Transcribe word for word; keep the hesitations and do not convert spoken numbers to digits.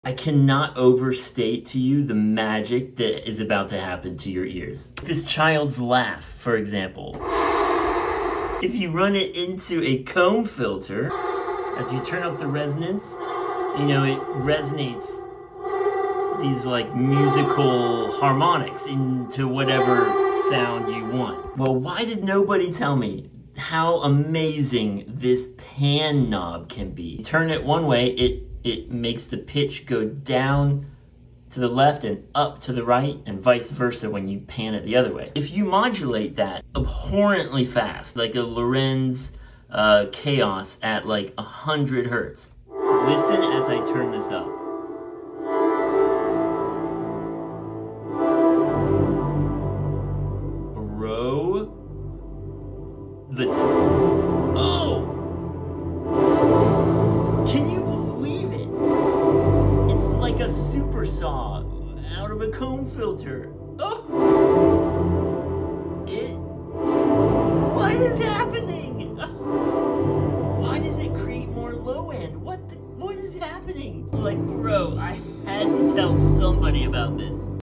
I cannot overstate to you the magic that is about to happen to your ears. This child's laugh, for example. If you run it into a comb filter, as you turn up the resonance, you know, it resonates these like musical harmonics into whatever sound you want. Well, why did nobody tell me how amazing this pan knob can be? You turn it one way, it it makes the pitch go down to the left and up to the right, and vice versa when you pan it the other way. If you modulate that abhorrently fast, like a Lorenz uh, Chaos at like one hundred hertz, listen as I turn this up. Bro, listen. Oh! Can you believe it? It's like a super saw out of a comb filter. Oh! It... What is happening? Why does it create more low end? What the, what is happening? Like, bro, I had to tell somebody about this.